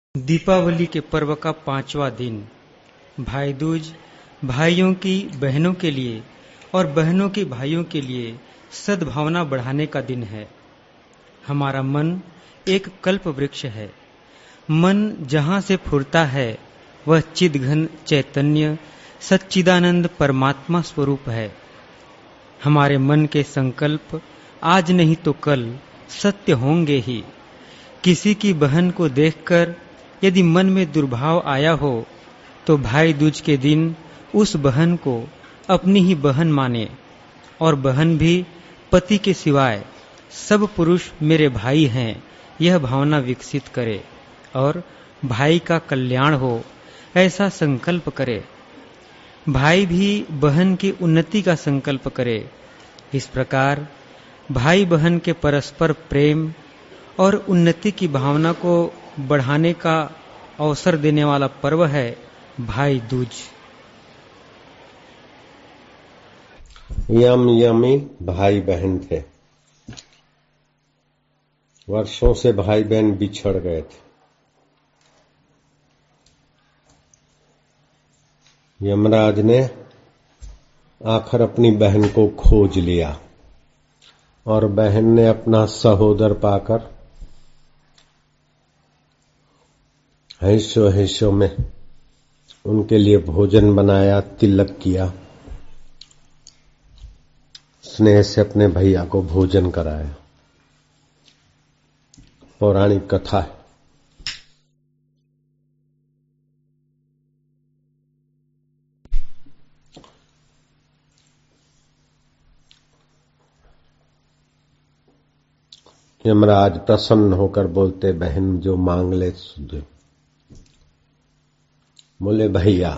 दीपावली के पर्व का 5वां दिन भाई दूज भाइयों की बहनों के लिए और बहनों की भाइयों के लिए सद्भावना बढ़ाने का दिन है। हमारा मन एक कल्प वृक्ष है। मन जहाँ से फूटता है वह चिदघन चैतन्य सच्चिदानंद परमात्मा स्वरूप है। हमारे मन के संकल्प आज नहीं तो कल सत्य होंगे ही। किसी की बहन को देखकर यदि मन में दुर्भाव आया हो तो भाई दूज के दिन उस बहन को अपनी ही बहन माने और बहन भी पति के सिवाय सब पुरुष मेरे भाई हैं, यह भावना विकसित करे और भाई का कल्याण हो ऐसा संकल्प करे। भाई भी बहन की उन्नति का संकल्प करे। इस प्रकार भाई बहन के परस्पर प्रेम और उन्नति की भावना को बढ़ाने का अवसर देने वाला पर्व है भाई दूज। यमी भाई बहन थे। वर्षों से भाई बहन बिछड़ गए थे। यमराज ने आखिर अपनी बहन को खोज लिया और बहन ने अपना सहोदर पाकर हिस्सों में उनके लिए भोजन बनाया, तिलक किया, स्नेह से अपने भैया को भोजन कराया। पौराणिक कथा है। यमराज प्रसन्न होकर बोलते, बहन जो मांग ले सुधे। बोले, भैया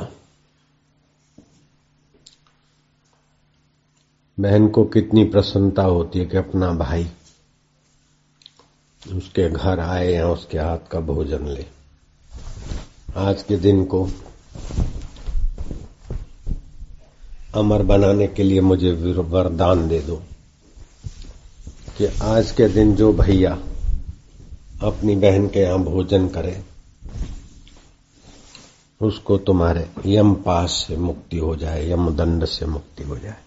बहन को कितनी प्रसन्नता होती है कि अपना भाई उसके घर आए या उसके हाथ का भोजन ले। आज के दिन को अमर बनाने के लिए मुझे वरदान दे दो कि आज के दिन जो भैया अपनी बहन के यहां भोजन करे उसको तुम्हारे यम पास से मुक्ति हो जाए, यम दंड से मुक्ति हो जाए।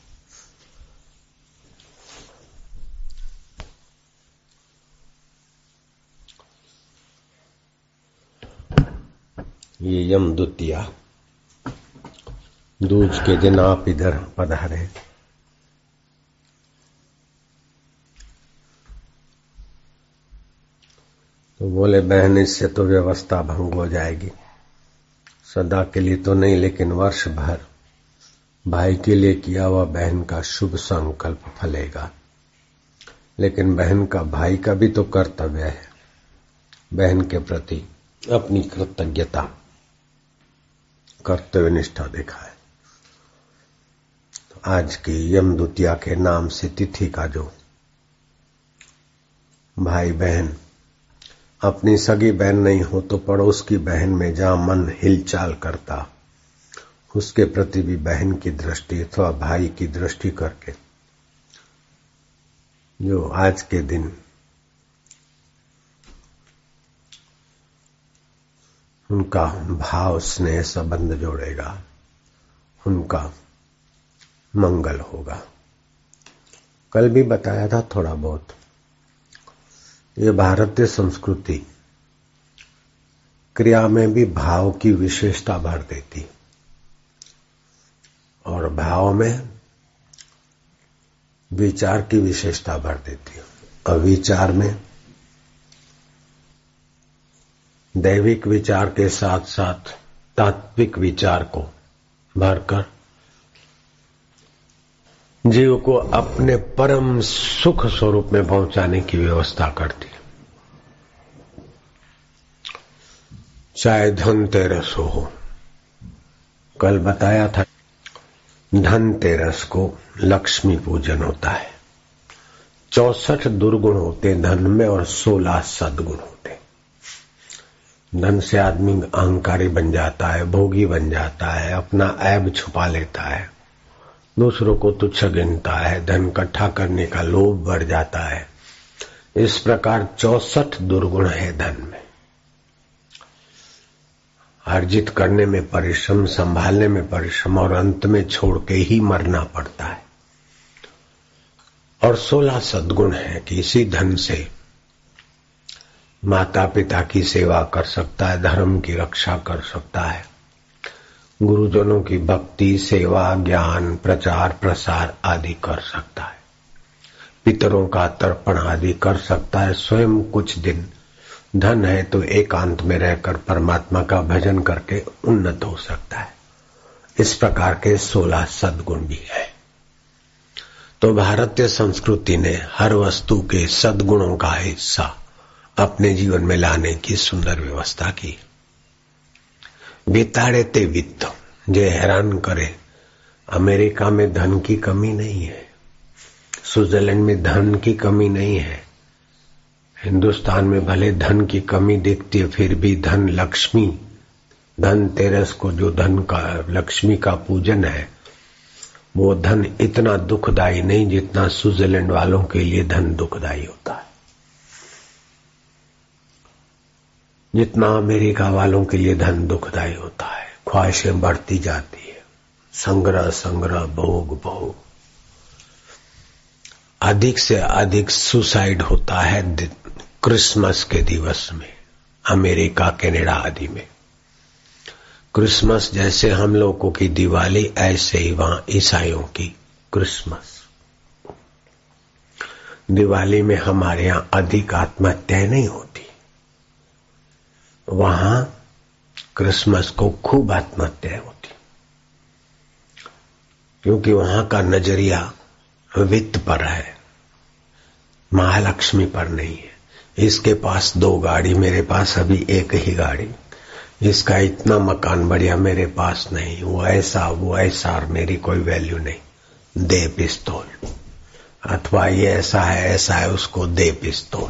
ये यम द्वितीया दूज के दिन आप इधर पधारे। तो बोले, बहन इससे तो व्यवस्था भंग हो जाएगी। सदा के लिए तो नहीं, लेकिन वर्ष भर भाई के लिए किया हुआ बहन का शुभ संकल्प फलेगा। लेकिन बहन का भाई का भी तो कर्तव्य है बहन के प्रति अपनी कृतज्ञता, कर्तव्य निष्ठा दिखाए। तो आज की यम द्वितीया के नाम से तिथि का जो भाई बहन अपनी सगी बहन नहीं हो तो पड़ोस की बहन में जहां मन हिलचाल करता, उसके प्रति भी बहन की दृष्टि अथवा भाई की दृष्टि करके जो आज के दिन उनका भाव स्नेह संबंध जोड़ेगा, उनका मंगल होगा। कल भी बताया था थोड़ा बहुत। ये भारतीय संस्कृति क्रिया में भी भाव की विशेषता भर देती और भाव में विचार की विशेषता भर देती और विचार में दैविक विचार के साथ साथ तात्विक विचार को भरकर जीव को अपने परम सुख स्वरूप में पहुंचाने की व्यवस्था करती है। चाहे धनतेरस हो, कल बताया था धनतेरस को लक्ष्मी पूजन होता है। 64 दुर्गुण होते धन में और 16 सद्गुण होते। धन से आदमी अहंकारी बन जाता है, भोगी बन जाता है, अपना ऐब छुपा लेता है, दूसरों को तुच्छ गिनता है, धन इकट्ठा करने का लोभ बढ़ जाता है। इस प्रकार 64 दुर्गुण है धन में। अर्जित करने में परिश्रम, संभालने में परिश्रम और अंत में छोड़ के ही मरना पड़ता है। और 16 सद्गुण है कि इसी धन से माता पिता की सेवा कर सकता है, धर्म की रक्षा कर सकता है, गुरुजनों की भक्ति, सेवा, ज्ञान, प्रचार प्रसार आदि कर सकता है, पितरों का तर्पण आदि कर सकता है। स्वयं कुछ दिन धन है तो एकांत में रहकर परमात्मा का भजन करके उन्नत हो सकता है। इस प्रकार के 16 सद्गुण भी है। तो भारतीय संस्कृति ने हर वस्तु के सद्गुणों का हिस्सा अपने जीवन में लाने की सुंदर व्यवस्था की। बिताड़े ते वित्त, जे हैरान करे, अमेरिका में धन की कमी नहीं है, स्विट्जरलैंड में धन की कमी नहीं है, हिंदुस्तान में भले धन की कमी दिखती है, फिर भी धन लक्ष्मी, धनतेरस को जो धन का, लक्ष्मी का पूजन है, वो धन इतना दुखदायी नहीं जितना स्विट्जरलैंड वालों के लिए धन दुखदायी होता है, जितना अमेरिका वालों के लिए धन दुखदायी होता है। ख्वाहिशें बढ़ती जाती है, संग्रह संग्रह, भोग भोग, अधिक से अधिक सुसाइड होता है क्रिसमस के दिवस में, अमेरिका, कनाडा आदि में। क्रिसमस जैसे हम लोगों की दिवाली, ऐसे ही वहां ईसाइयों की क्रिसमस। दिवाली में हमारे यहां अधिक आत्महत्याएं नहीं होती, वहां क्रिसमस को खूब आत्महत्याएं होती, क्योंकि वहां का नजरिया वित्त पर है, महालक्ष्मी पर नहीं है। इसके पास 2 गाड़ी, मेरे पास अभी एक ही गाड़ी, इसका इतना मकान बढ़िया, मेरे पास नहीं, वो ऐसा और मेरी कोई वैल्यू नहीं, दे पिस्तौल, अथवा ये ऐसा है उसको दे पिस्तौल।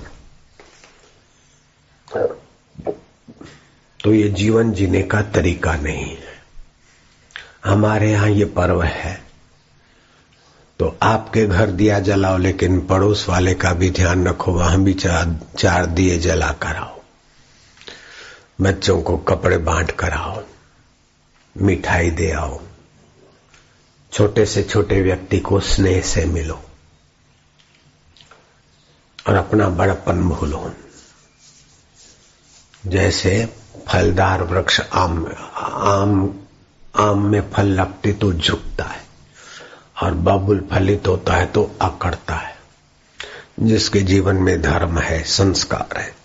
तो ये जीवन जीने का तरीका नहीं है। हमारे यहाँ ये पर्व है तो आपके घर दिया जलाओ, लेकिन पड़ोस वाले का भी ध्यान रखो, वहां भी 4 दिए जला कर आओ, बच्चों को कपड़े बांट कर आओ, मिठाई दे आओ, छोटे से छोटे व्यक्ति को स्नेह से मिलो और अपना बड़पन भूलो। जैसे फलदार वृक्ष आम में फल लगते तो झुकता है, और बबुल फलित होता है तो अकड़ता है। जिसके जीवन में धर्म है, संस्कार है,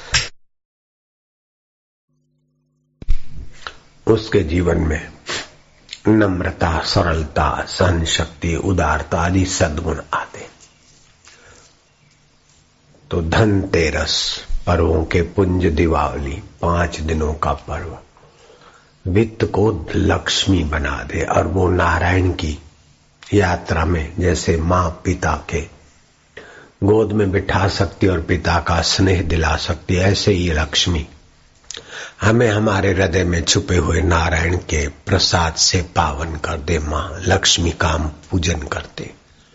उसके जीवन में नम्रता, सरलता, सहन शक्ति, उदारता आदि सद्गुण आते। तो धनतेरस, पर्वों के पुंज दीपावली, 5 दिनों का पर्व वित्त को लक्ष्मी बना दे, और वो नारायण की यात्रा में जैसे माँ पिता के गोद में बिठा सकती और पिता का स्नेह दिला सकती, ऐसे ही लक्ष्मी हमें हमारे हृदय में छुपे हुए नारायण के प्रसाद से पावन कर दे। माँ लक्ष्मी का हम पूजन करते।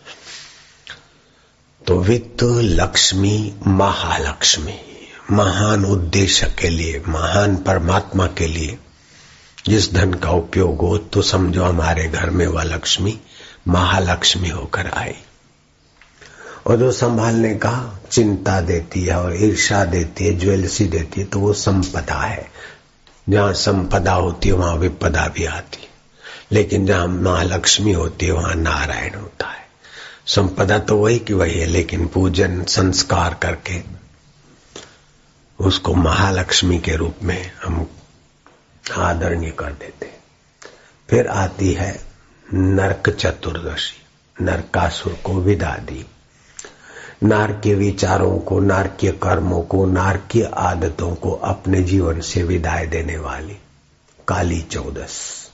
तो वित्त, लक्ष्मी, महालक्ष्मी, महान उद्देश्य के लिए, महान परमात्मा के लिए जिस धन का उपयोग हो, तो समझो हमारे घर में वह लक्ष्मी महालक्ष्मी होकर आई। और जो संभालने का चिंता देती है और ईर्ष्या देती है, ज्वेलसी देती है, तो वो संपदा है। जहाँ संपदा होती है वहां विपदा भी आती है, लेकिन जहाँ महालक्ष्मी होती है वहां नारायण होता है। संपदा तो वही की वही है, लेकिन पूजन संस्कार करके उसको महालक्ष्मी के रूप में हम आदरणीय कर देते। फिर आती है नरक चतुर्दशी, नरकासुर को विदा दी। नारकीय विचारों को, नारकीय कर्मों को, नारकीय आदतों को अपने जीवन से विदाई देने वाली काली चौदस।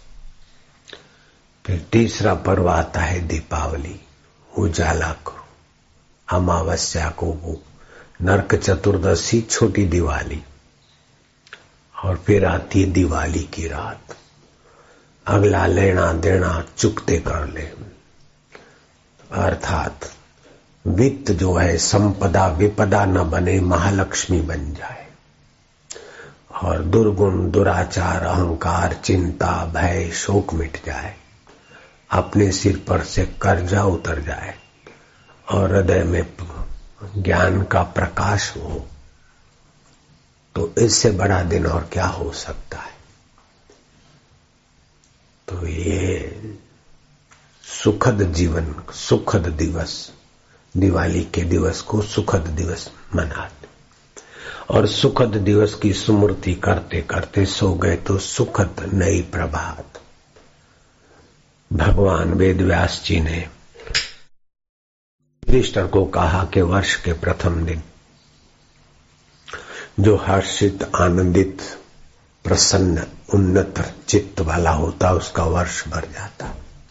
फिर तीसरा पर्व आता है दीपावली, उजाला करो। अमावस्या को वो नरक चतुर्दशी, छोटी दिवाली, और फिर आती है दिवाली की रात। अगला लेना देना चुकते कर ले, अर्थात वित्त जो है संपदा विपदा न बने, महालक्ष्मी बन जाए। और दुर्गुण, दुराचार, अहंकार, चिंता, भय, शोक मिट जाए, अपने सिर पर से कर्जा उतर जाए और हृदय में ज्ञान का प्रकाश हो, तो इससे बड़ा दिन और क्या हो सकता है। तो ये सुखद जीवन, सुखद दिवस, दिवाली के दिवस को सुखद दिवस मनाते और सुखद दिवस की स्मृति करते करते सो गए तो सुखद नई प्रभात। भगवान वेदव्यास जी ने युधिष्ठिर को कहा कि वर्ष के प्रथम दिन जो हर्षित, आनंदित, प्रसन्न, उन्नत चित्त वाला होता उसका वर्ष भर जाता।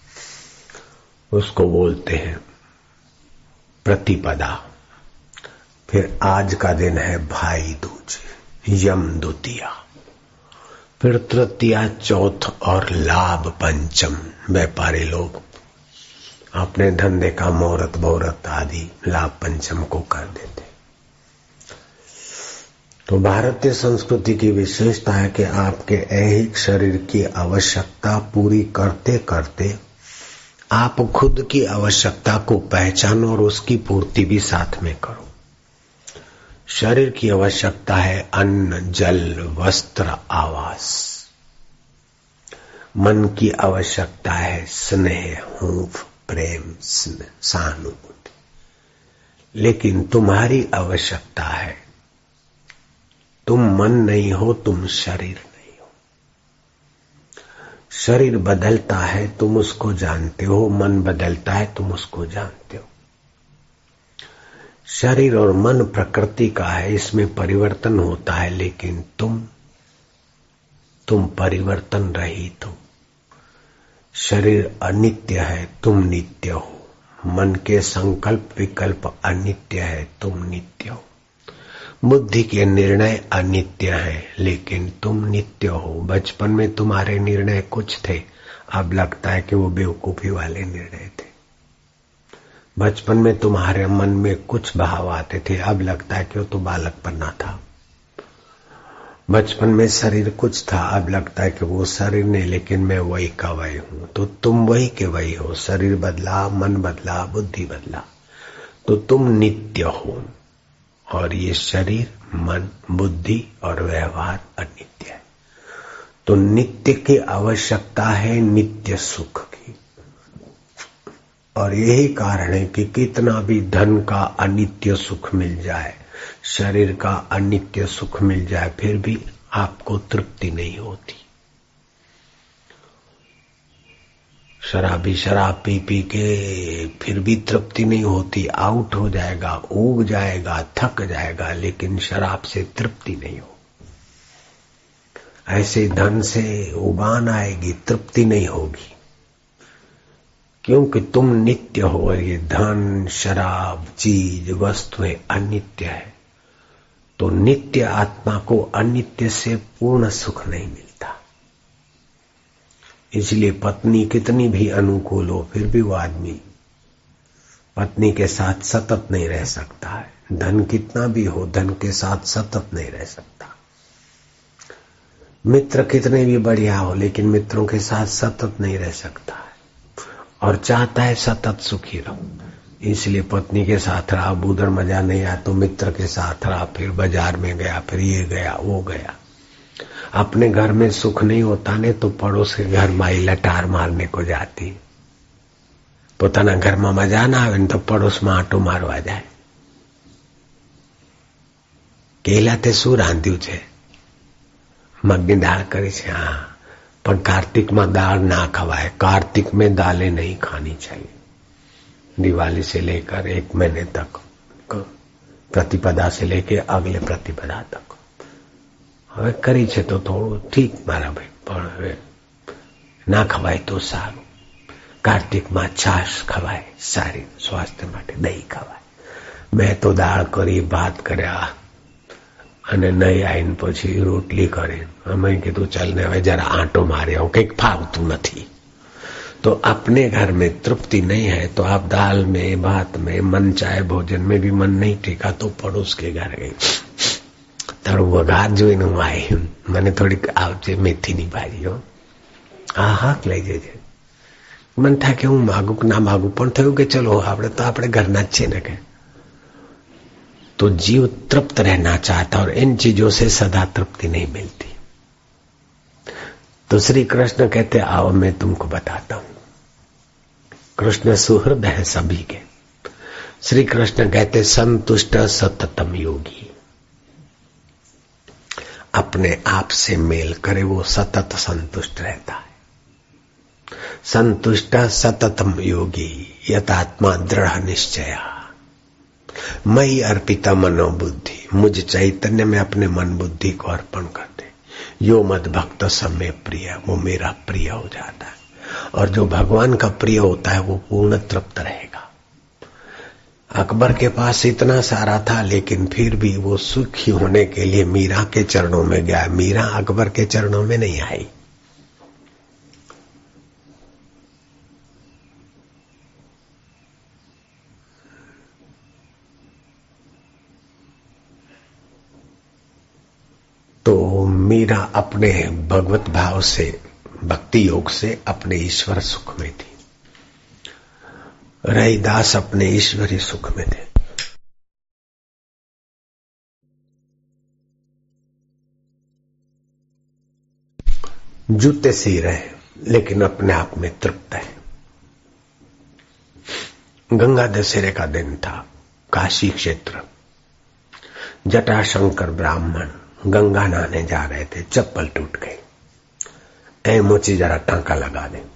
उसको बोलते हैं प्रतिपदा। फिर आज का दिन है भाई दूज, यम द्वितीया, फिर तृतीया, चौथ और लाभ पंचम। व्यापारी लोग अपने धंधे का मुहूर्त बहुरत आदि लाभ पंचम को कर देते। तो भारतीय संस्कृति की विशेषता है कि आपके ऐहिक शरीर की आवश्यकता पूरी करते करते आप खुद की आवश्यकता को पहचानो और उसकी पूर्ति भी साथ में करो। शरीर की आवश्यकता है अन्न, जल, वस्त्र, आवास। मन की आवश्यकता है स्नेह, हूंफ, प्रेम, सहानुभूति। लेकिन तुम्हारी आवश्यकता है, तुम मन नहीं हो, तुम शरीर नहीं हो। शरीर बदलता है, तुम उसको जानते हो। मन बदलता है, तुम उसको जानते हो। शरीर और मन प्रकृति का है, इसमें परिवर्तन होता है, लेकिन तुम परिवर्तन रहित हो। शरीर अनित्य है, तुम नित्य हो। मन के संकल्प विकल्प अनित्य है, तुम नित्य हो। बुद्धि के निर्णय अनित्य हैं, लेकिन तुम नित्य हो। बचपन में तुम्हारे निर्णय कुछ थे, अब लगता है कि वो बेवकूफी वाले निर्णय थे। बचपन में तुम्हारे मन में कुछ भाव आते थे, अब लगता है कि वो तो बालकपना था। बचपन में शरीर कुछ था, अब लगता है कि वो शरीर नहीं, लेकिन मैं वही का वही हूं। तो तुम वही के वही हो। शरीर बदला, मन बदला, बुद्धि बदला, तो तुम नित्य हो। और ये शरीर, मन, बुद्धि और व्यवहार अनित्य है। तो नित्य की आवश्यकता है नित्य सुख की। और यही कारण है कि कितना भी धन का अनित्य सुख मिल जाए, शरीर का अनित्य सुख मिल जाए, फिर भी आपको तृप्ति नहीं होती। शराबी शराब पी पी के फिर भी तृप्ति नहीं होती। आउट हो जाएगा, ऊब जाएगा, थक जाएगा, लेकिन शराब से तृप्ति नहीं हो। ऐसे धन से उबान आएगी, तृप्ति नहीं होगी, क्योंकि तुम नित्य हो और ये धन, शराब, चीज, वस्तुएं अनित्य है। तो नित्य आत्मा को अनित्य से पूर्ण सुख नहीं मिलता। इसलिए पत्नी कितनी भी अनुकूल हो, फिर भी वो आदमी पत्नी के साथ सतत नहीं रह सकता है। धन कितना भी हो, धन के साथ सतत नहीं रह सकता। मित्र कितने भी बढ़िया हो, लेकिन मित्रों के साथ सतत नहीं रह सकता है और चाहता है सतत सुखी रहो। इसलिए पत्नी के साथ रहा, उधर मजा नहीं आया तो मित्र के साथ रहा, फिर बाजार में गया, फिर ये गया, वो गया। अपने घर में सुख नहीं होता ने तो पड़ोस के घर माई लटार मारने को जाती। પોતાના ઘરમાં મજા ના આવે ને તો પડોશમાં આંટો મારવા જાય કેલા તે શું રાંધ્યું છે? મગની દાળ કરી છે। हाँ, पर कार्तिक में दाल ना खवाए। कार्तिक में दालें नहीं खानी चाहिए। दिवाली से लेकर 1 महीने तक, प्रतिपदा से लेकर अगले प्रतिपदा तक હવે કરી છે તો થોડું ઠીક મારા ભાઈ, પણ હવે ના ખવાય તો સારું। કાર્તિકમાં છાશ ખવાય, સારી સ્વાસ્થ્ય માટે દહીં ખવાય। મેં તો દાળ કરી, ભાત કર્યા અને નહીં આવીને પછી રોટલી કરી। અમે કીધું ચાલ ને હવે જરા આંટો મારી આવું, કંઈક ફાવતું નથી। तो अपने घर में तृप्ति नहीं है तो आप दाल में, भात में, मन चाहे भोजन में भी मन नहीं टिका तो पड़ोस के घर गई થોડું વઘાર જોઈને હું આવી, મને થોડીક આવજે મેથીની ભાજી હો. હા લઈ જજે. મને થાય કે હું માગું કે ના માગું, પણ થયું કે ચલો આપણે ઘરના જ છે ને કે. तो जीव तृप्त रहना चाहता और इन चीजों से सदा तृप्ति नहीं मिलती. तो श्री कृष्ण कहते आओ मैं तुमको बताता हूं. कृष्ण सुहृद है सभी के. श्री कृष्ण कहते संतुष्ट सततम योगी. अपने आप से मेल करे वो सतत संतुष्ट रहता है. संतुष्ट सततम योगी यतात्मा दृढ़ निश्चया. मई अर्पिता मनोबुद्धि. मुझ चैतन्य में अपने मन बुद्धि को अर्पण कर दे. यो मद भक्त समय प्रिय, वो मेरा प्रिय हो जाता है. और जो भगवान का प्रिय होता है वो पूर्ण तृप्त रहेगा. अकबर के पास इतना सारा था लेकिन फिर भी वो सुखी होने के लिए मीरा के चरणों में गया. मीरा अकबर के चरणों में नहीं आई. तो मीरा अपने भगवत भाव से, भक्ति योग से अपने ईश्वर सुख में थी. रैदास अपने ईश्वरी सुख में थे. जूते सी रहे लेकिन अपने आप में तृप्त है. गंगा दशहरे का दिन था. काशी क्षेत्र. जटाशंकर ब्राह्मण गंगा नहाने जा रहे थे. चप्पल टूट गई. ऐ मोची जरा टांका लगा दे.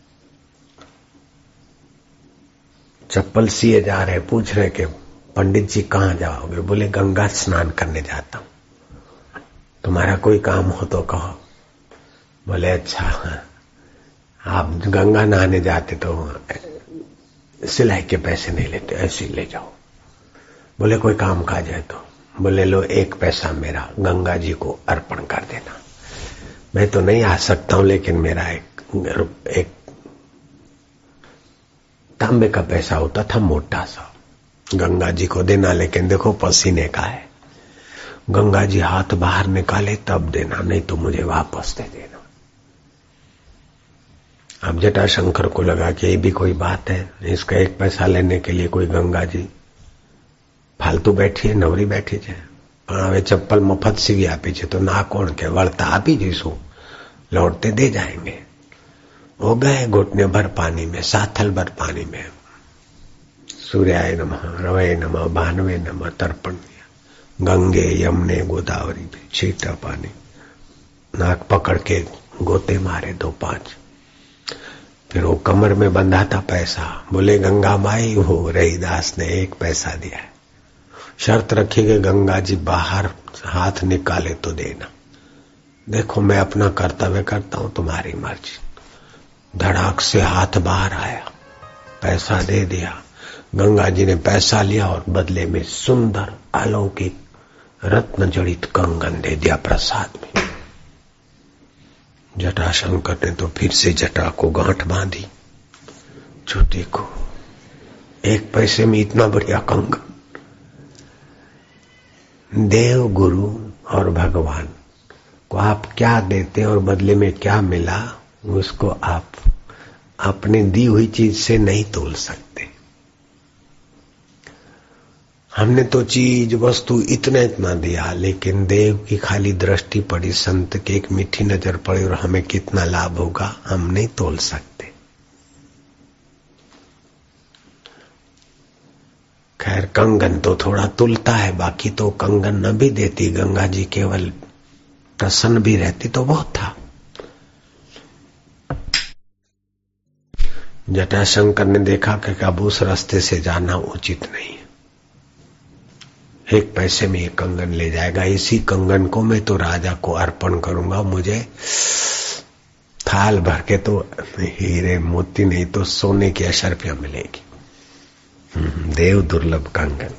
चप्पल सिए जा रहे. पूछ रहे कि पंडित जी कहाँ जाओगे? बोले गंगा स्नान करने जाता हूं. तुम्हारा कोई काम हो तो कहो. बोले अच्छा, आप गंगा नहाने जाते तो सिलाई के पैसे नहीं लेते, ऐसे ले जाओ. बोले कोई काम काज है तो? बोले लो 1 पैसा मेरा गंगा जी को अर्पण कर देना. मैं तो नहीं आ सकता हूं लेकिन मेरा एक तांबे का पैसा होता था मोटा सा, गंगा जी को देना. लेकिन देखो पसीने का है. गंगा जी हाथ बाहर निकाले तब देना, नहीं तो मुझे वापस दे देना. अब जटाशंकर को लगा कि ये भी कोई बात है. इसका 1 पैसा लेने के लिए कोई गंगा जी फालतू बैठी है, नवरी बैठी है. પણ હવે ચપ્પલ મફત સીવી આપી છે તો ના કોણ કે વળતા આપી જઈશું, लौटते दे जाएंगे. वो गए घुटने भर पानी में, साथल भर पानी में. सूर्याय नमः, रवये नमः, भानवे नमः तर्पण दिया. गंगे यमुने गोदावरी में छीटा पानी. नाक पकड़ के गोते मारे 2-5. फिर वो कमर में बंधा था पैसा. बोले गंगा माई हो. रहीदास ने 1 पैसा दिया है. शर्त रखी कि गंगा जी बाहर हाथ निकाले तो देना. देखो मैं अपना कर्तव्य करता हूं, तुम्हारी मर्जी. धड़ाक से हाथ बाहर आया, पैसा दे दिया. गंगा जी ने पैसा लिया और बदले में सुंदर अलौकिक रत्न जड़ित कंगन दे दिया प्रसाद में. जटाशंकर ने तो फिर से जटा को गांठ बांधी. जो देखो 1 पैसे में इतना बढ़िया कंगन. देव, गुरु और भगवान को आप क्या देते और बदले में क्या मिला, उसको आप अपनी दी हुई चीज से नहीं तोल सकते. हमने तो चीज वस्तु इतना दिया, लेकिन देव की खाली दृष्टि पड़ी, संत की एक मीठी नजर पड़ी और हमें कितना लाभ होगा हम नहीं तोल सकते. खैर कंगन तो थोड़ा तुलता है, बाकी तो कंगन न भी देती गंगा जी, केवल प्रसन्न भी रहती तो बहुत था. जटाशंकर ने देखा कि अब उस रास्ते से जाना उचित नहीं है. 1 पैसे में ये कंगन ले जाएगा. इसी कंगन को मैं तो राजा को अर्पण करूंगा. मुझे थाल भर के तो हीरे मोती नहीं तो सोने की अशर्फियां मिलेगी. देव दुर्लभ कंगन.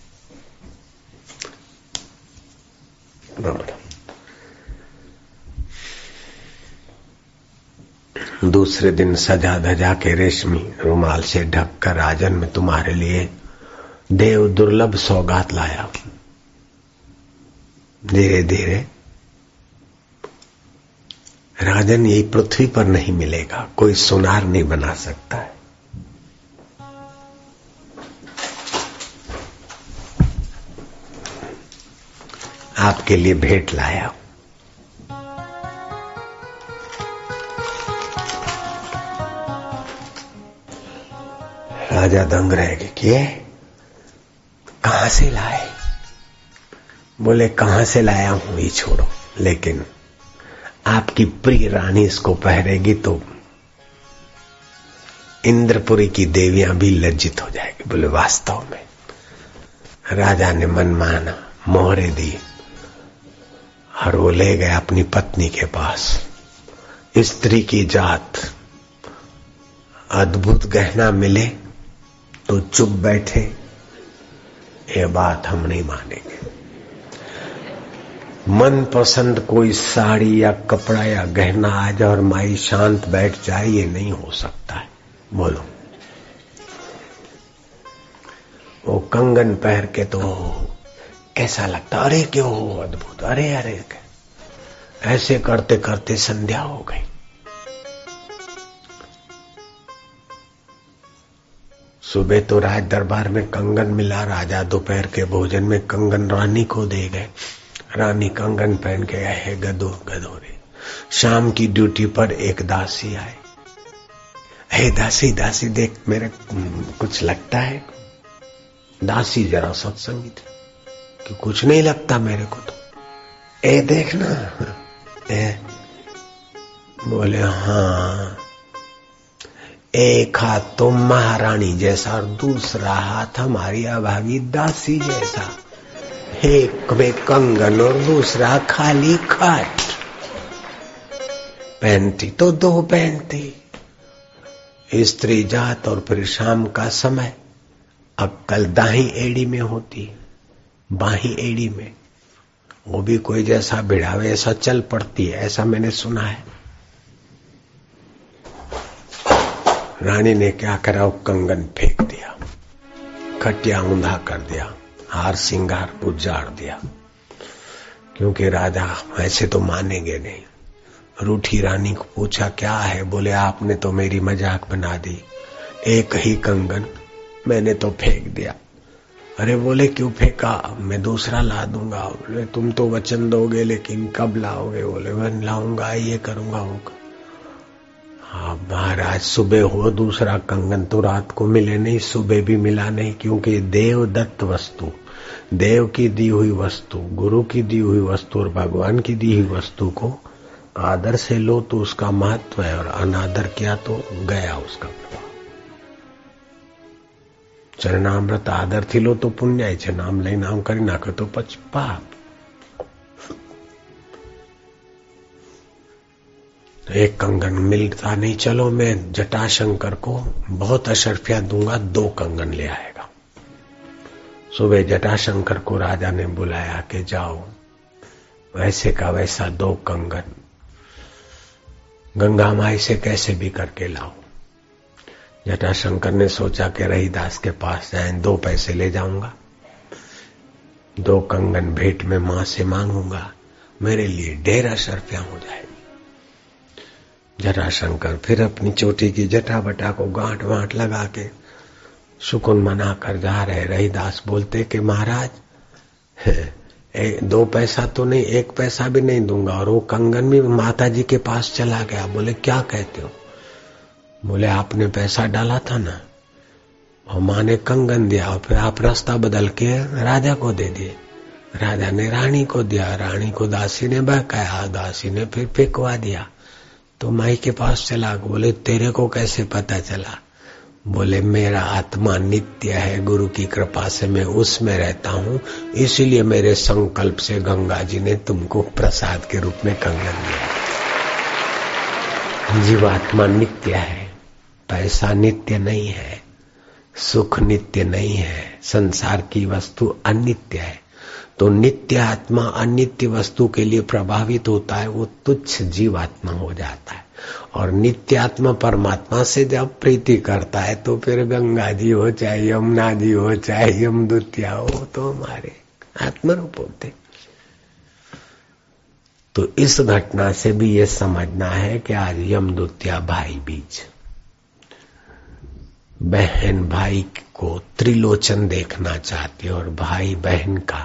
दूसरे दिन सजा धजा के रेशमी रुमाल से ढककर राजन में तुम्हारे लिए देव दुर्लभ सौगात लाया. धीरे धीरे राजन यही पृथ्वी पर नहीं मिलेगा, कोई सुनार नहीं बना सकता है। आपके लिए भेंट लाया। राजा दंग रह गए कि कहां से लाए? बोले कहां से लाया हूं ये छोड़ो, लेकिन आपकी प्रिय रानी इसको पहनेगी तो इंद्रपुरी की देवियां भी लज्जित हो जाएगी। बोले वास्तव में। राजा ने मन माना, मोहरे दी और वो ले गया अपनी पत्नी के पास। स्त्री की जात, अद्भुत गहना मिले तो चुप बैठे, ये बात हम नहीं मानेंगे। मन पसंद कोई साड़ी या कपड़ा या गहना आ जाए और माई शांत बैठ जाए, ये नहीं हो सकता है। बोलो। वो कंगन पहन के तो कैसा लगता, अरे क्यों हो अद्भुत, अरे अरे ऐसे करते करते संध्या हो गई। सुबह तो राज दरबार में कंगन मिला, राजा दोपहर के भोजन में कंगन रानी को दे गए। रानी कंगन पहन के है गदो गदो रे। शाम की ड्यूटी पर एक दासी आए। हे दासी दासी देख, मेरे कुछ लगता है? दासी जरा सत्संगी थी कि कुछ नहीं लगता मेरे को तो। ए देखना, ए बोले हाँ, एक हाथ तो महारानी जैसा और दूसरा हाथ हमारी अभागी दासी जैसा, एक में कंगन और दूसरा खाली खाट। पहनती तो दो पहनती, स्त्री जात। और फिर शाम का समय अक्कल दाही एड़ी में होती, बाही एड़ी में। वो भी कोई जैसा भिड़ावे ऐसा चल पड़ती है, ऐसा मैंने सुना है। रानी ने क्या करा, वो कंगन फेंक दिया, खटिया ऊंधा कर दिया, हार सिंगार उजाड़ दिया, क्योंकि राजा ऐसे तो मानेंगे नहीं। रूठी रानी को पूछा क्या है? बोले आपने तो मेरी मजाक बना दी, एक ही कंगन मैंने तो फेंक दिया। अरे बोले क्यों फेंका? मैं दूसरा ला दूंगा। बोले तुम तो वचन दोगे, लेकिन कब लाओगे? बोले मैं लाऊंगा, ये करूंगा वो। हाँ महाराज, सुबह हो दूसरा कंगन तो रात को मिले नहीं, सुबह भी मिला नहीं, क्योंकि देव दत्त वस्तु, देव की दी हुई वस्तु, गुरु की दी हुई वस्तु और भगवान की दी हुई वस्तु को आदर से लो तो उसका महत्व है, और अनादर किया तो गया उसका प्रभाव। चरणामृत आदर थी लो तो पुण्य है, नाम ले नाम करी नाखो तो पच पाप। एक कंगन मिलता नहीं, चलो मैं जटाशंकर को बहुत अशर्फिया दूंगा, 2 कंगन ले आएगा। सुबह जटाशंकर को राजा ने बुलाया कि जाओ वैसे का वैसा 2 कंगन गंगा माई से कैसे भी करके लाओ। जटाशंकर ने सोचा कि रहीदास के पास जाए, 2 पैसे ले जाऊंगा, 2 कंगन भेंट में मां से मांगूंगा, मेरे लिए ढेर अशर्फिया हो जाएगी। जटाशंकर फिर अपनी चोटी की जटा बटा को गांठ वांठ लगा के सुकुन मना कर जा रहे। रहीदास बोलते कि महाराज 2 पैसा तो नहीं, 1 पैसा भी नहीं दूंगा, और वो कंगन भी माता जी के पास चला गया। बोले क्या कहते हो? बोले आपने पैसा डाला था ना, और माँ ने कंगन दिया, और फिर आप रास्ता बदल के राजा को दे दिए। राजा ने रानी को दिया, रानी को दासी ने बहकाया, दासी ने फिर फेंकवा दिया, तो माई के पास चला। बोले तेरे को कैसे पता चला? बोले मेरा आत्मा नित्य है, गुरु की कृपा से मैं उसमें रहता हूं, इसीलिए मेरे संकल्प से गंगा जी ने तुमको प्रसाद के रूप में कंगन दिया। जीवात्मा नित्य है, पैसा नित्य नहीं है, सुख नित्य नहीं है, संसार की वस्तु अनित्य है। तो नित्य आत्मा अनित्य वस्तु के लिए प्रभावित होता है, वो तुच्छ जीवात्मा हो जाता है। और नित्य आत्मा परमात्मा से जब प्रीति करता है तो फिर गंगा जी हो चाहे यमुना जी हो चाहे यमदूतिया हो, तो हमारे आत्मरूप होते। तो इस घटना से भी ये समझना है कि आज यमदूत या भाई बीज, बहन भाई को त्रिलोचन देखना चाहती है और भाई बहन का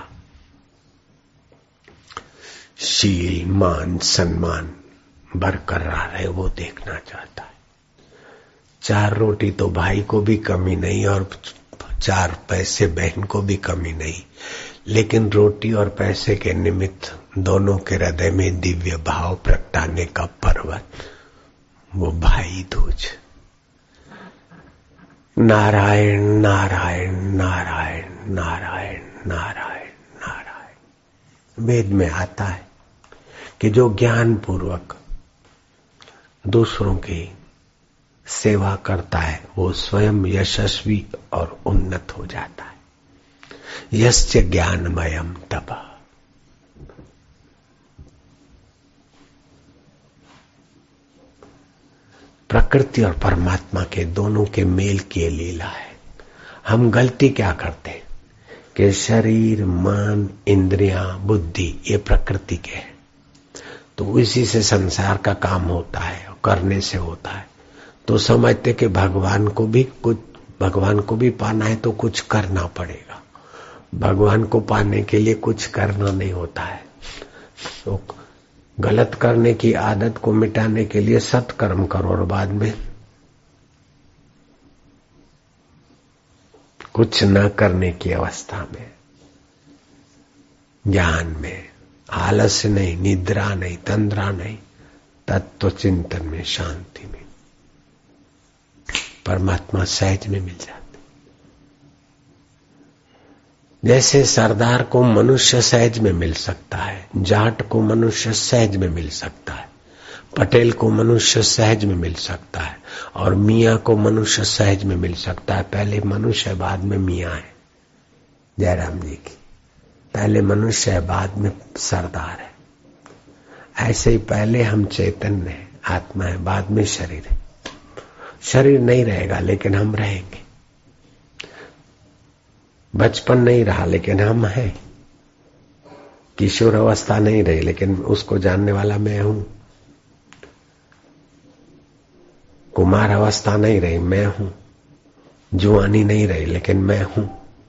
शील मान सम्मान बरकरार है वो देखना चाहता है। 4 रोटी तो भाई को भी कमी नहीं और 4 पैसे बहन को भी कमी नहीं, लेकिन रोटी और पैसे के निमित्त दोनों के हृदय में दिव्य भाव प्रगटाने का पर्वत वो भाई दूज। नारायण नारायण नारायण नारायण नारायण नारायण। वेद में आता है कि जो ज्ञान पूर्वक दूसरों की सेवा करता है वो स्वयं यशस्वी और उन्नत हो जाता है। यस्य ज्ञानमयम तपः। प्रकृति और परमात्मा के दोनों के मेल की लीला है। हम गलती क्या करते हैं कि शरीर मन इंद्रियां बुद्धि ये प्रकृति के हैं, तो इसी से संसार का काम होता है और करने से होता है। तो समझते कि भगवान को भी पाना है तो कुछ करना पड़ेगा। भगवान को पाने के लिए कुछ करना नहीं होता है। तो गलत करने की आदत को मिटाने के लिए सत्कर्म करो और बाद में कुछ न करने की अवस्था में, ज्ञान में, आलस्य नहीं, निद्रा नहीं, तंद्रा नहीं, तत्व चिंतन में, शांति में परमात्मा सहज में मिल जाते। जैसे सरदार को मनुष्य सहज में मिल सकता है, जाट को मनुष्य सहज में मिल सकता है, पटेल को मनुष्य सहज में मिल सकता है और मियाँ को मनुष्य सहज में मिल सकता है। पहले मनुष्य बाद में मियाँ है। जयराम जी की पहले मनुष्य है बाद में सरदार है। ऐसे ही पहले हम चैतन्य है, आत्मा है, बाद में शरीर है। शरीर नहीं रहेगा लेकिन हम रहेंगे। बचपन नहीं रहा लेकिन हम हैं। किशोर अवस्था नहीं रही लेकिन उसको जानने वाला मैं हूं। कुमार अवस्था नहीं रही, मैं हूं। जुआनी नहीं रही लेकिन मैं हूं।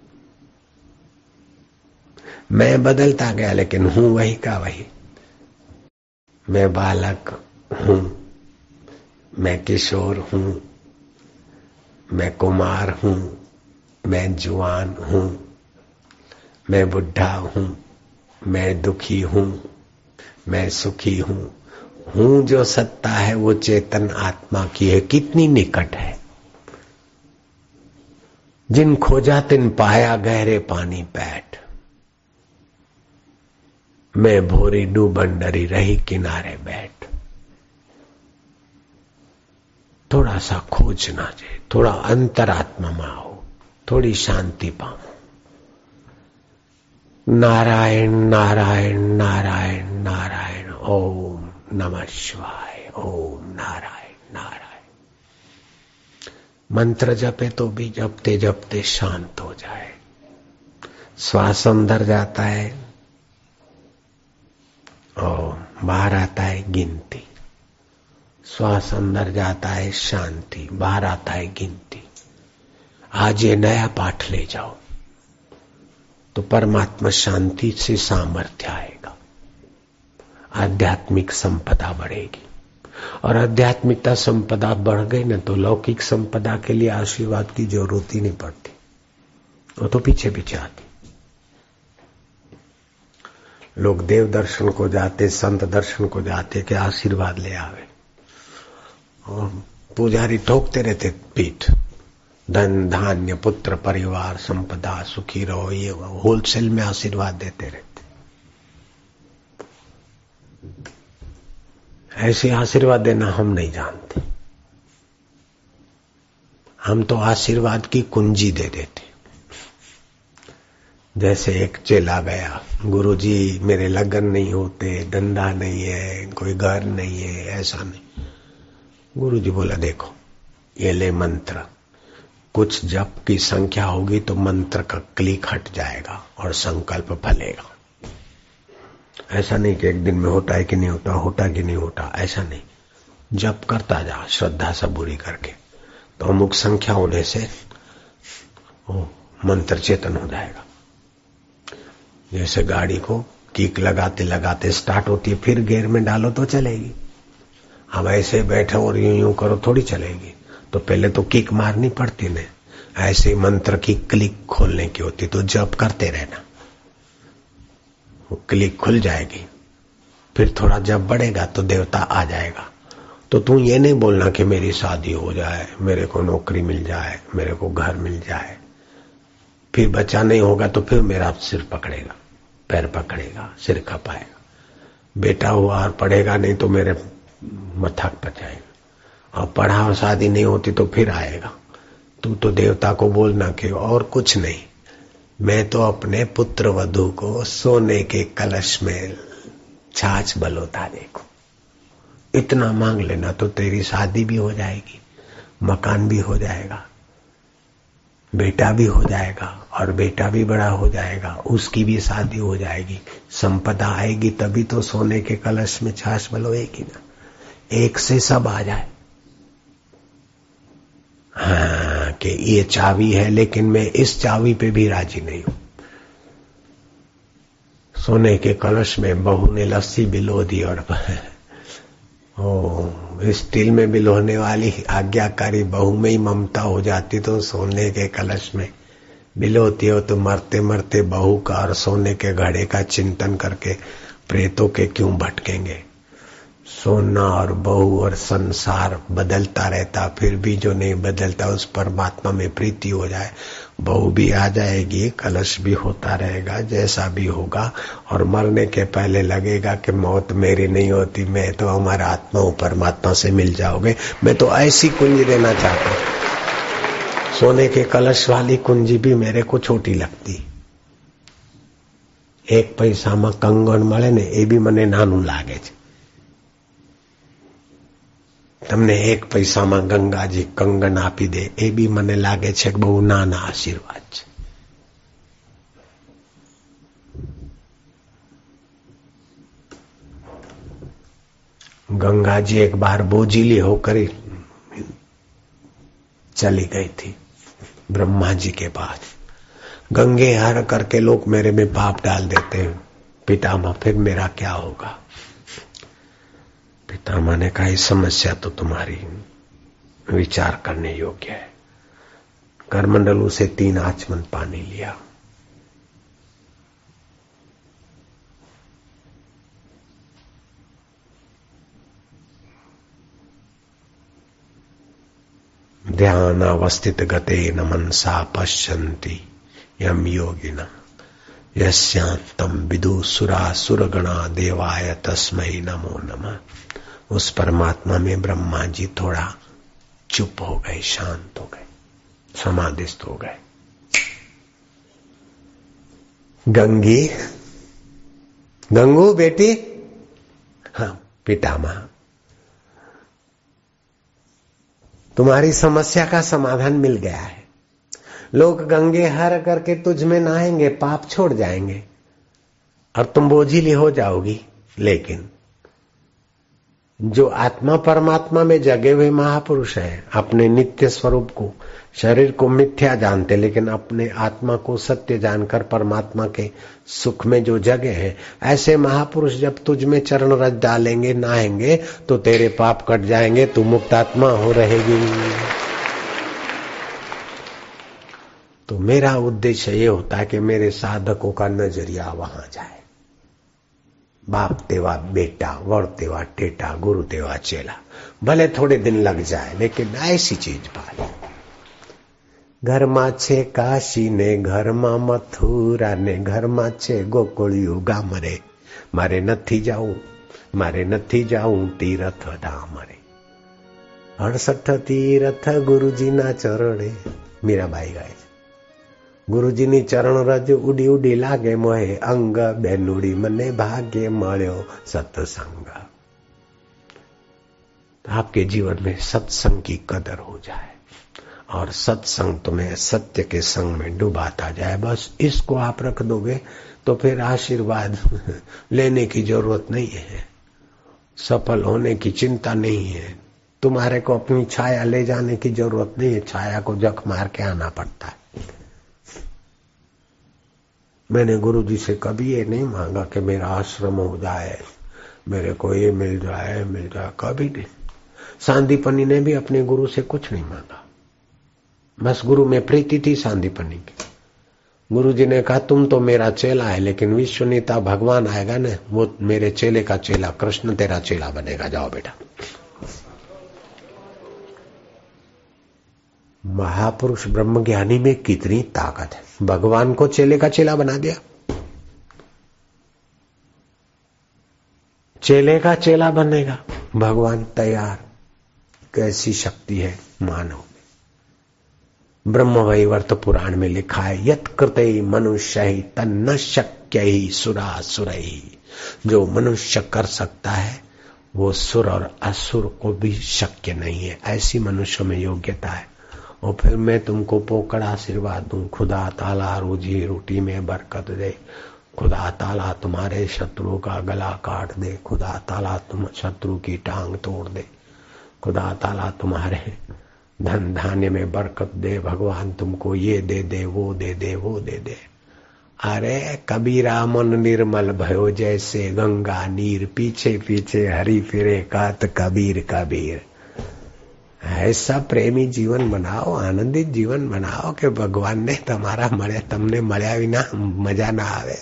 मैं बदलता गया लेकिन हूं वही का वही। मैं बालक हूं, मैं किशोर हूं, मैं कुमार हूं, मैं जुआन हूं, मैं बुढ़ा हूं, मैं दुखी हूं, मैं सुखी हूं। हूं जो सत्ता है वो चेतन आत्मा की है। कितनी निकट है। जिन खोजा तिन पाया गहरे पानी बैठ। मैं भोरी डूबन डरी रही किनारे बैठ। थोड़ा सा खोजना चाहिए, थोड़ा अंतरात्मा में आओ, थोड़ी शांति पाओ। नारायण नारायण नारायण नारायण ओम नमः शिवाय। ओम नारायण नारायण। मंत्र जपे तो भी जपते जपते शांत हो जाए। श्वास अंदर जाता है और बाहर आता है गिनती। श्वास अंदर जाता है शांति, बाहर आता है गिनती। आज ये नया पाठ ले जाओ तो परमात्मा शांति से सामर्थ्य आएगा, आध्यात्मिक संपदा बढ़ेगी। और आध्यात्मिकता संपदा बढ़ गई ना तो लौकिक संपदा के लिए आशीर्वाद की जरूरत ही नहीं पड़ती, वो तो पीछे पीछे आती। लोग देव दर्शन को जाते, संत दर्शन को जाते कि आशीर्वाद ले आवे, और पुजारी ठोकते रहते पीठ, धन धान्य पुत्र परिवार संपदा सुखी रहो, ये होलसेल में आशीर्वाद देते रहते। ऐसे आशीर्वाद देना हम नहीं जानते। हम तो आशीर्वाद की कुंजी दे देते। जैसे एक चेला गया, गुरुजी मेरे लगन नहीं होते, धंधा नहीं है, कोई घर नहीं है, ऐसा नहीं। गुरुजी बोला देखो ये ले मंत्र, कुछ जप की संख्या होगी तो मंत्र का क्लिक हट जाएगा और संकल्प फलेगा। ऐसा नहीं कि एक दिन में होता है कि नहीं होता, होता कि नहीं होता, ऐसा नहीं। जप करता जा श्रद्धा सबूरी करके, तो अमुक संख्या होने से वो मंत्र चेतन हो जाएगा। जैसे गाड़ी को किक लगाते लगाते स्टार्ट होती है, फिर गियर में डालो तो चलेगी। अब ऐसे बैठो और यूं यूं करो थोड़ी चलेगी, तो पहले तो किक मारनी पड़ती ने। ऐसे मंत्र की क्लिक खोलने की होती, तो जप करते रहना, वो क्लिक खुल जाएगी। फिर थोड़ा जब बढ़ेगा तो देवता आ जाएगा। तो तू ये नहीं बोलना कि मेरी शादी हो जाए, मेरे को नौकरी मिल जाए, मेरे को घर मिल जाए, फिर बच्चा नहीं होगा तो फिर मेरा सिर पकड़ेगा, पैर पकड़ेगा, सिर खपाएगा। बेटा हुआ और पढ़ेगा नहीं तो मेरे मत्था पर जाएगा, और पढ़ा और शादी नहीं होती तो फिर आएगा। तू तो देवता को बोलना कि और कुछ नहीं, मैं तो अपने पुत्र वधू को सोने के कलश में छाछ बलोता देखूं। इतना मांग लेना तो तेरी शादी भी हो जाएगी, मकान भी हो जाएगा, बेटा भी हो जाएगा, और बेटा भी बड़ा हो जाएगा, उसकी भी शादी हो जाएगी, संपदा आएगी। तभी तो सोने के कलश में छाछ बलोएगी ना, एक से सब आ जाए। हाँ कि ये चाबी है, लेकिन मैं इस चाबी पे भी राजी नहीं हूं। सोने के कलश में बहू ने लस्सी बिलो दी और स्टील में बिलोने वाली आज्ञाकारी बहू में ही ममता हो जाती, तो सोने के कलश में बिलोती हो तो मरते मरते बहू का और सोने के घड़े का चिंतन करके प्रेतों के क्यों भटकेंगे। सोना और बहू और संसार बदलता रहता, फिर भी जो नहीं बदलता उस परमात्मा में प्रीति हो जाए। बहू भी आ जाएगी, कलश भी होता रहेगा, जैसा भी होगा। और मरने के पहले लगेगा कि मौत मेरी नहीं होती, मैं तो हमारा आत्मा हूं, परमात्मा से मिल जाओगे। मैं तो ऐसी कुंजी देना चाहता हूं। सोने के कलश वाली कुंजी भी मेरे को छोटी लगती। 1 પૈસામાં કંગણ મળે ને એ બી મને નાનું લાગે છે। તમને 1 પૈસામાં ગંગાજી કંગન આપી દે એ બી મને લાગે છે કે બહુ નાના આશીર્વાદ છે। गंगा जी एक बार बोझिली होकर चली गई थी ब्रह्मा जी के पास। गंगे हर करके लोग मेरे में पाप डाल देते हैं, पितामह फिर मेरा क्या होगा। पितामह ने कहा समस्या तो तुम्हारी विचार करने योग्य है। करमंडलू से 3 आचमन पानी लिया, ध्यान अवस्थित गते न मनसा पश्यन्ति यम योगिना यस्यान्तम विदु सुरा सुरगणा देवाय तस्मै नमो नमः। उस परमात्मा में ब्रह्मा जी थोड़ा चुप हो गए, शांत हो गए, समाधिस्थ हो गए। गंगी, गंगू बेटी, हाँ पितामह, तुम्हारी समस्या का समाधान मिल गया है। लोग गंगे हर करके तुझ में नहाएंगे, पाप छोड़ जाएंगे और तुम बोझिली हो जाओगी। लेकिन जो आत्मा परमात्मा में जगे हुए महापुरुष हैं, अपने नित्य स्वरूप को, शरीर को मिथ्या जानते लेकिन अपने आत्मा को सत्य जानकर परमात्मा के सुख में जो जगे हैं, ऐसे महापुरुष जब तुझ में चरण रज डालेंगे, नहाएंगे, तो तेरे पाप कट जाएंगे, तू मुक्तात्मा हो रहेगी। तो मेरा उद्देश्य ये होता है कि मेरे साधकों का नजरिया वहां जाए। बाप तेवा बेटा, वड़ तेवा टेटा, गुरु तेवा चेला। भले थोड़े दिन लग जाए लेकिन ऐसी चीज पाले। घरमा छे काशी ने, घरमा मथुरा ने, घरमा छे गोकुळिયું ગામ રે। મારે નથી જાવું તીરથ ધામ રે। 68 तीरथ गुरुजीना चरणे। मीराबाई गाय છે। गुरुजीनी चरण रज उडी उडी लागे मोहे, अंग बेनुड़ी मने भाग्य मळ्यो सत्संग। आपके जीवन में सत्संग की कदर हो जाए और सत्संग तुम्हें सत्य के संग में डुबाता जाए, बस इसको आप रख दोगे तो फिर आशीर्वाद लेने की जरूरत नहीं है, सफल होने की चिंता नहीं है। तुम्हारे को अपनी छाया ले जाने की जरूरत नहीं है, छाया को जख मार के आना पड़ता है। मैंने गुरु जी से कभी ये नहीं मांगा कि मेरा आश्रम हो जाए, मेरे को ये मिल जाए, कभी नहीं। सांदीपनी ने भी अपने गुरु से कुछ नहीं मांगा, बस गुरु में प्रीति थी सांदीपनी की। गुरु जी ने कहा तुम तो मेरा चेला है, लेकिन विश्वनेता भगवान आएगा ना, वो मेरे चेले का चेला, कृष्ण तेरा चेला बनेगा, जाओ बेटा। महापुरुष ब्रह्मज्ञानी में कितनी ताकत है, भगवान को चेले का चेला बना दिया। चेले का चेला बनेगा भगवान, तैयार। कैसी शक्ति है मानव में। ब्रह्म वैवर्त पुराण में लिखा है, यत् कृते मनुष्य ही तन्न शक्य ही सुरासुर ही। जो मनुष्य कर सकता है वो सुर और असुर को भी शक्य नहीं है। ऐसी मनुष्य में योग्यता है। और फिर मैं तुमको पोकड़ आशीर्वाद दूं, खुदा ताला रोजी रोटी में बरकत दे, खुदा ताला तुम्हारे शत्रु का गला काट दे, खुदा ताला तुम शत्रु की टांग तोड़ दे, खुदा ताला तुम्हारे धन धान्य में बरकत दे, भगवान तुमको ये दे दे, वो दे दे, वो दे दे। अरे कबीरा मन निर्मल भयो जैसे गंगा नीर, पीछे पीछे हरि फिरे कात कबीर कबीर। ऐसा प्रेमी जीवन बनाओ, आनंदित जीवन बनाओ कि भगवान ने तुम्हारा मळ्या, तमने मळ्या विना मजा ना आवे।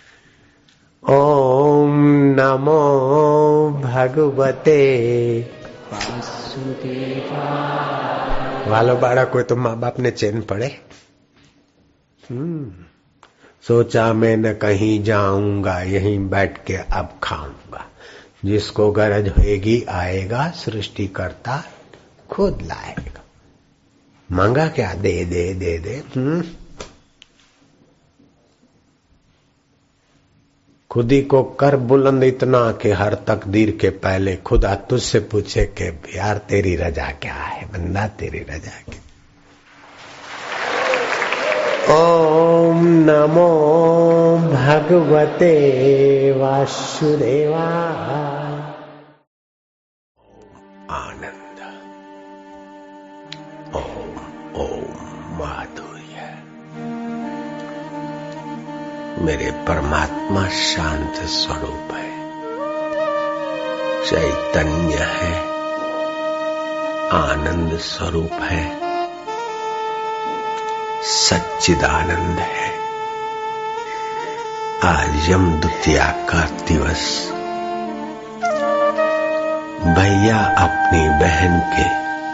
ओम नमो भगवते वासुदेवाय। वालो बाळक कोई तो माँ बाप ने चैन पड़े। सोचा मैं न कहीं जाऊंगा, यहीं बैठ के अब खाऊंगा। जिसको गरज होगी आएगा, सृष्टि करता खुद लाएगा। मांगा क्या, दे दे दे दे। खुदी को कर बुलंद इतना कि हर तकदीर के पहले खुदा तुझसे पूछे कि यार तेरी रजा क्या है, बंदा तेरी रजा क्या। ओम नमो भगवते वासुदेवाय। आनंद। ओम ओम माधुर्य। मेरे परमात्मा शांत स्वरूप है, चैतन्य है, आनंद स्वरूप है, सच्चिदानंद है। आज यम द्वितीया का दिवस, भैया अपनी बहन के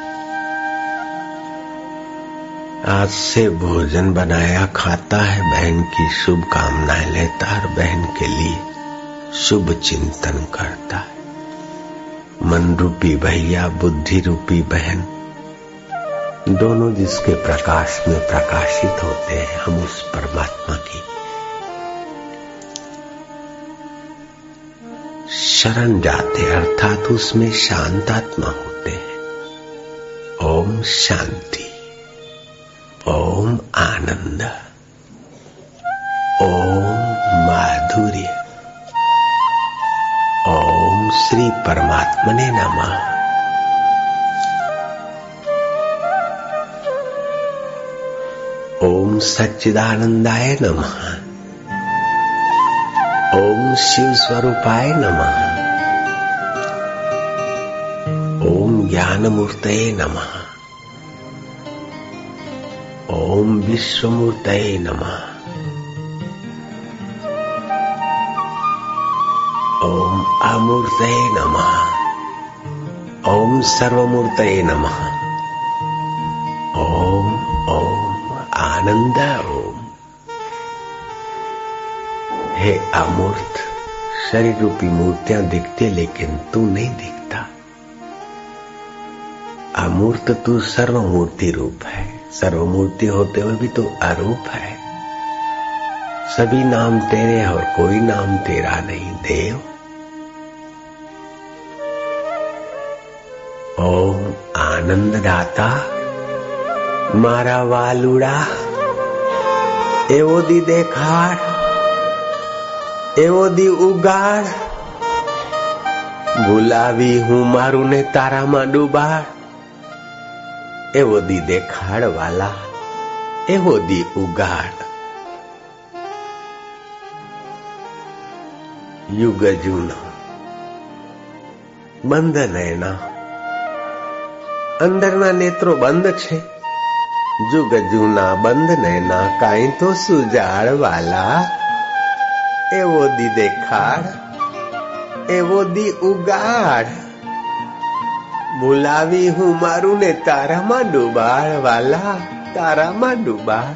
आज से भोजन बनाया खाता है, बहन की शुभकामनाएं लेता और बहन के लिए शुभ चिंतन करता है। मन रूपी भैया, बुद्धि रूपी बहन, दोनों जिसके प्रकाश में प्रकाशित होते हैं, हम उस परमात्मा की शरण जाते, अर्थात उसमें शांतात्मा होते हैं। ओम शांति, ओम आनंद, ओम माधुर्य, ओम श्री परमात्मने नमः। ओम सच्चिदानंदाय नमः। ओम शिव स्वरूपाय नमः। ओम ज्ञानमूर्तये नमः। ओम विश्वमूर्तये नमः। ओम अमूर्तये नमः। ओम सर्वमूर्तये नमः। ओम ओम आनंद। ओम। हे अमूर्त, शरीर रूपी मूर्तियां दिखती लेकिन तू नहीं दिखता। अमूर्त तू सर्वमूर्ति रूप है, सर्वमूर्ति होते हुए भी तू अरूप है। सभी नाम तेरे और कोई नाम तेरा नहीं देव। ओम आनंद दाता, मारा वालुड़ा एवो दी देखाड़, એવો દી ઉગાડ, બોલાવી હું મારું ને તારામાં ડૂબાડ. એવો દી દેખાડ વાલા, એવો દી ઉગાડ. યુગ જૂના બંધ નયના, અંદરના નેત્રો બંધ છે. જુગ જૂના બંધ નયના, કાંઈ તો સુજાડ વાલા. એવો દી દેખાડ, એવો દી ઉગાડ. બોલાવી હું મારું ને તારામાં ડૂબાડ વાલા, તારામાં ડૂબાડ.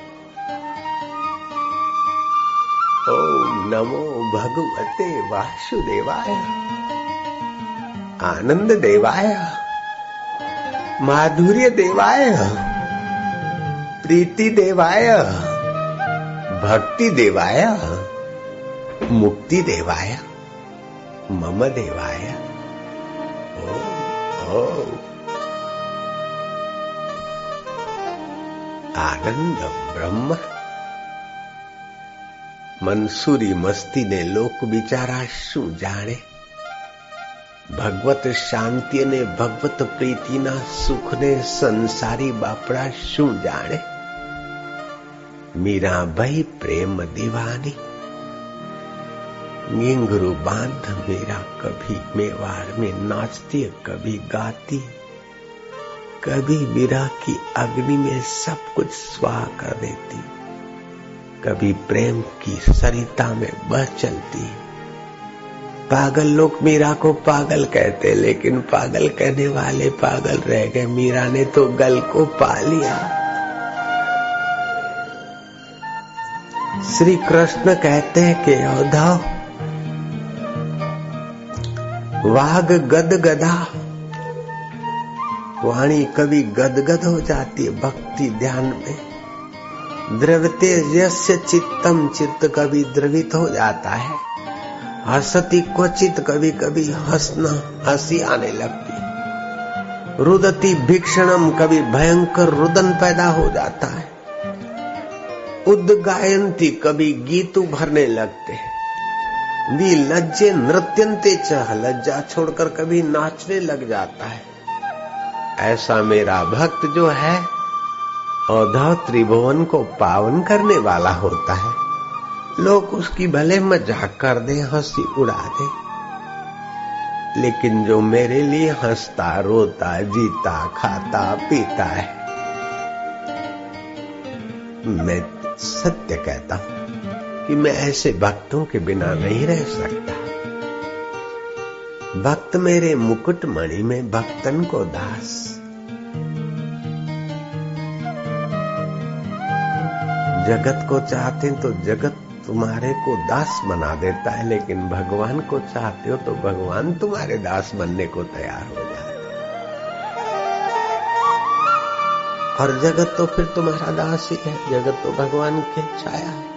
ઓમ નમો ભગવતે વાસુદેવાય, આનંદ દેવાય, માધુર્ય દેવાય, प्रीति देवाय, भक्ति देवाय, मुक्ति देवाय, मम देवाय. ओम आनंद ब्रह्म. मंसूरी मस्ती ने लोक बिचारा शू जाने. भगवत शांति ने भगवत प्रीति ना सुख ने संसारी बापड़ा शू जाने. मीरा भाई प्रेम दीवानी, घिंघरू बांध मीरा कभी मेवाड़ में नाचती, कभी गाती, कभी मीरा की अग्नि में सब कुछ स्वाह कर देती, कभी प्रेम की सरिता में बह चलती. पागल लोग मीरा को पागल कहते, लेकिन पागल कहने वाले पागल रह गए. मीरा ने तो गल को पा लिया. श्री कृष्ण कहते हैं कि उद्धव, वाग गद गदा, वाणी कभी गदगद हो जाती है भक्ति ध्यान में. द्रवते यस्य चित्तम, चित्त कभी द्रवित हो जाता है. हसती क्वचित, कभी कभी हंसना हंसी आने लगती. रुदती भीक्षणम, कभी भयंकर रुदन पैदा हो जाता है. उद्गायंती, कभी गीत उभरने लगते हैं. विलज्जे नृत्यंते च, लज्जा छोड़कर कभी नाचने लग जाता है. ऐसा मेरा भक्त जो है औधव त्रिभुवन को पावन करने वाला होता है. लोग उसकी भले मजाक कर दे, हंसी उड़ा दे, लेकिन जो मेरे लिए हंसता, रोता, जीता, खाता, पीता है, मैं सत्य कहता हूं कि मैं ऐसे भक्तों के बिना नहीं रह सकता. भक्त मेरे मुकुट मणि में भक्तन को दास. जगत को चाहते तो जगत तुम्हारे को दास बना देता है, लेकिन भगवान को चाहते हो तो भगवान तुम्हारे दास बनने को तैयार हो जाते हैं. और जगत तो फिर तुम्हारा दास ही है. जगत तो भगवान की छाया है.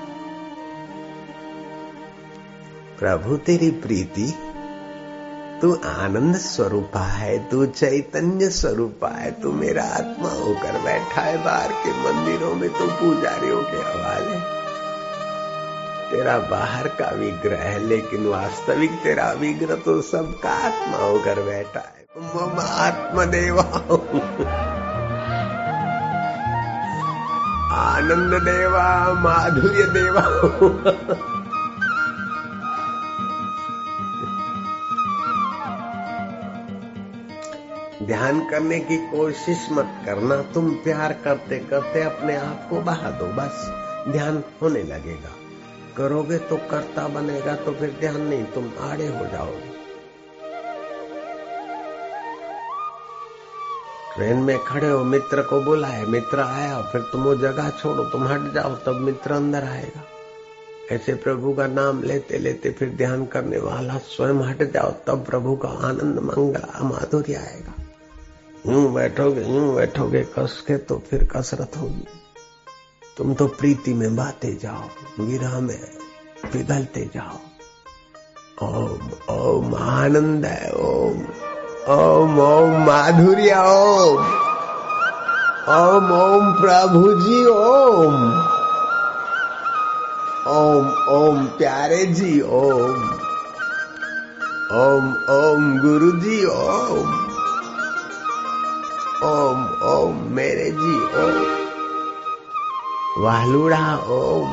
प्रभु तेरी प्रीति, तू आनंद स्वरूपा है, तू चैतन्य स्वरूपा है. तू मेरा आत्मा होकर बैठा है बाहर के मंदिरों में, तू पुजारियों के हवाले. तेरा बाहर का विग्रह है, लेकिन वास्तविक तेरा विग्रह तो सबका आत्मा होकर बैठा है. मम आत्मदेवा, आनंद देवा, माधुर्य देवा. ध्यान करने की कोशिश मत करना. तुम प्यार करते करते अपने आप को बहा दो, बस ध्यान होने लगेगा. करोगे तो कर्ता बनेगा, तो फिर ध्यान नहीं, तुम आड़े हो जाओगे. ट्रेन में खड़े हो, मित्र को बुलाए, मित्र आया, फिर तुम वो जगह छोड़ो, तुम हट जाओ, तब मित्र अंदर आएगा. ऐसे प्रभु का नाम लेते लेते फिर ध्यान करने वाला स्वयं हट जाओ, तब प्रभु का आनंद मंगल माधुर्य आएगा. यूं बैठोगे कस के, तो फिर कसरत होगी. तुम तो प्रीति में बाते जाओ, विरह में पिघलते जाओ. ओम ओम आनंद है, ओम ओम ओम माधुर्य, ओम ओम ओम प्रभु जी, ओम ओम ओम प्यारे जी ओम, ओम ओम गुरु जी ओम, ओम ओम मेरे जी ओम, वालुड़ा ओम।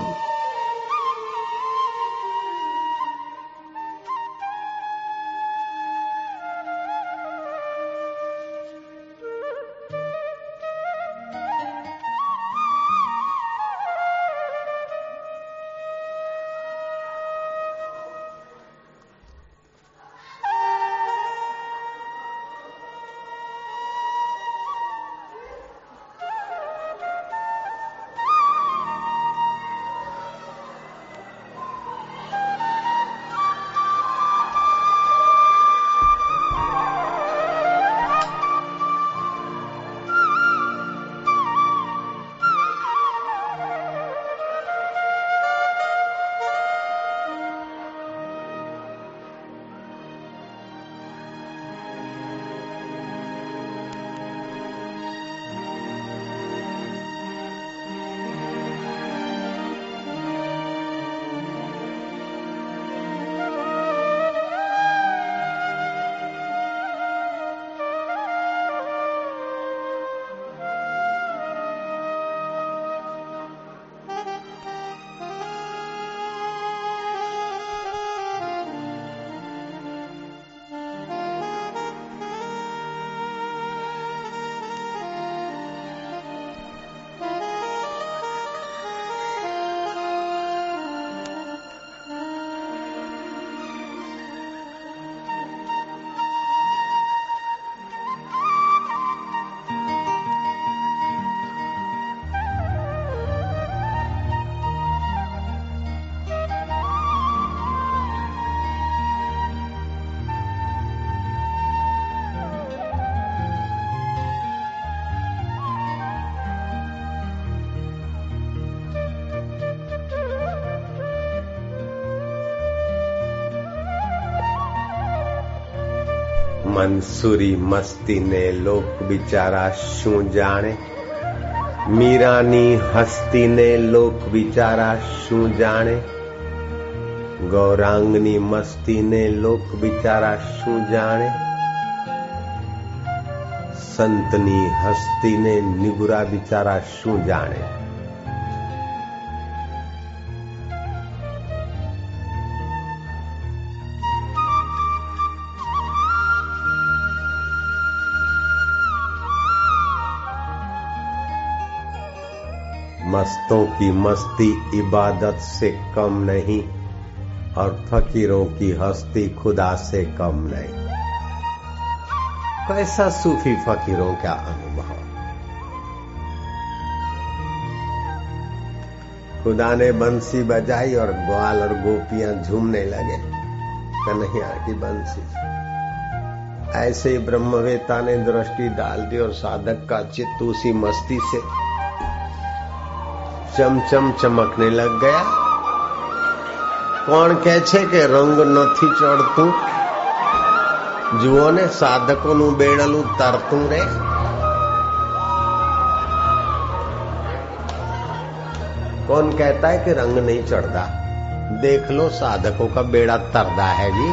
मंसूरी मस्ती ने लोक बिचारा शू जाने, मीरानी हस्ती ने लोक बिचारा शू जाने, गौरांगनी मस्ती ने लोक बिचारा शू जाने, संतनी हस्ती ने निगुरा बिचारा शू जाने। मस्तों की मस्ती इबादत से कम नहीं और फकीरों की हस्ती खुदा से कम नहीं। कैसा सूफी फकीरों का अनुभव। खुदा ने बंसी बजाई और ग्वाल और गोपियां झूमने लगे कन्हैया की बंसी। ऐसे ही ब्रह्मवेता ने दृष्टि डाल दी और साधक का चित्त उसी मस्ती से चमचम चमकने लग गया। कोण कहे छे के रंग नथी चढ़तुं, जुओ ने साधकोनुं बेड़लुं तरतुं रे। कौन कहता है कि रंग नहीं चढ़ता? देख लो साधकों का बेड़ा तरदा है जी।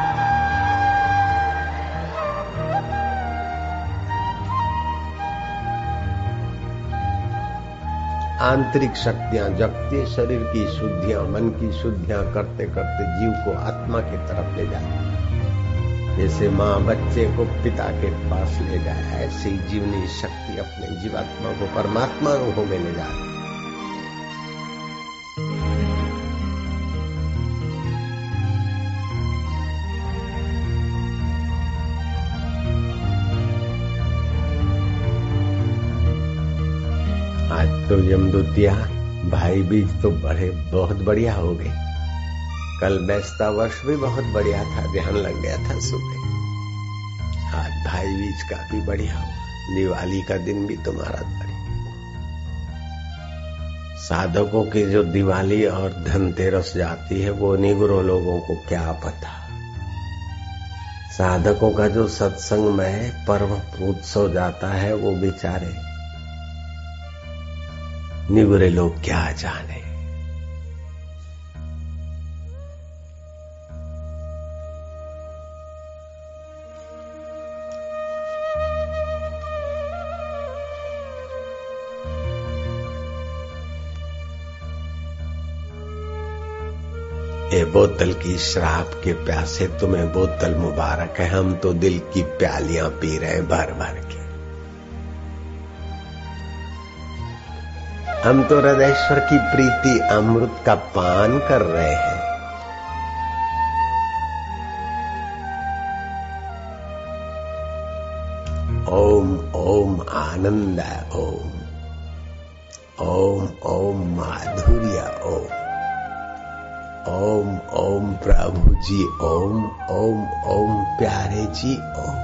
आंतरिक शक्तियां जगती, शरीर की शुद्धियां, मन की शुद्धियां करते करते जीव को आत्मा की तरफ ले जाए। जैसे माँ बच्चे को पिता के पास ले जाए, ऐसी जीवनी शक्ति अपने जीवात्मा को परमात्मा रूप में ले जाए। आज तो यमदूतिया भाई बीज तो बहुत बढ़िया हो गए। कल बेस्ता वर्ष भी बहुत बढ़िया था, ध्यान लग गया था सुबह। आज भाई बीज का भी बढ़िया हुआ, दिवाली का दिन भी तुम्हारा बढ़िया। साधकों की जो दिवाली और धनतेरस जाती है वो निगुरों लोगों को क्या पता। साधकों का जो सत्संग में पर्व उत्सव जाता है वो बेचारे निगुरे लोग क्या जाने। ये बोतल की शराब के प्यासे तुम्हें बोतल मुबारक है, हम तो दिल की प्यालियां पी रहे हैं भर भर के। हम तो हृदयेश्वर की प्रीति अमृत का पान कर रहे हैं। ओम ओम आनंद ओम, ओम ओम माधुर्य ओम, ओम ओम प्रभु जी ओम, ओम ओम प्यारे जी ओम।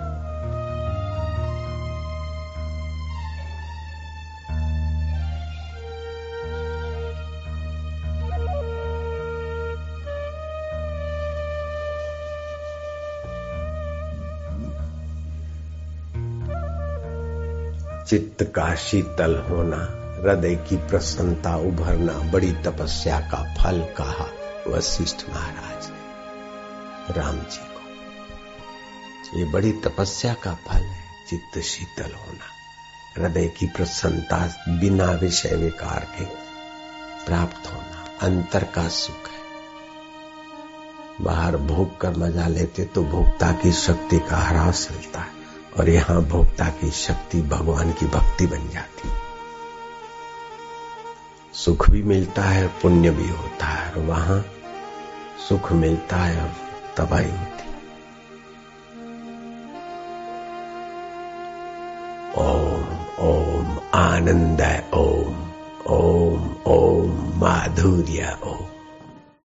चित्त का शीतल होना, हृदय की प्रसन्नता उभरना बड़ी तपस्या का फल कहा वशिष्ठ महाराज ने राम जी को। ये बड़ी तपस्या का फल है, चित्त शीतल होना, हृदय की प्रसन्नता बिना विषय विकार के प्राप्त होना, अंतर का सुख है। बाहर भोग कर मजा लेते तो भोक्ता की शक्ति का ह्रास मिलता है, और यहां भोक्ता की शक्ति भगवान की भक्ति बन जाती। सुख भी मिलता है, पुण्य भी होता है, और वहां सुख मिलता है और तबाही होती। ओम ओम आनंद ओम, ओम ओम माधुर्य ओम।